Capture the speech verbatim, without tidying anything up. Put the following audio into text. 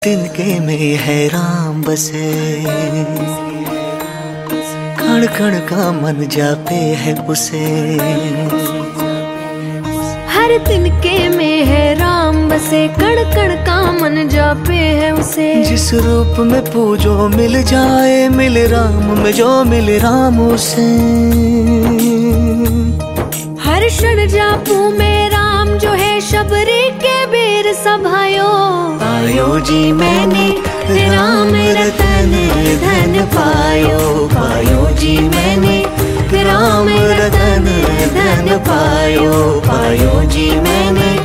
तिनके में है राम बसे, कण कण का मन जापे है उसे। हर तिनके में है राम बसे, कण कण का मन जापे है उसे। जिस रूप में पूजो मिल जाए, मिल राम में जो मिल राम उसे। हर क्षण जापू में राम जो है, शबरी के बेर सभायो। पायो जी मैंने राम रतन धन पायो, पायो जी मैंने राम रतन धन पायो, पायो जी मैंने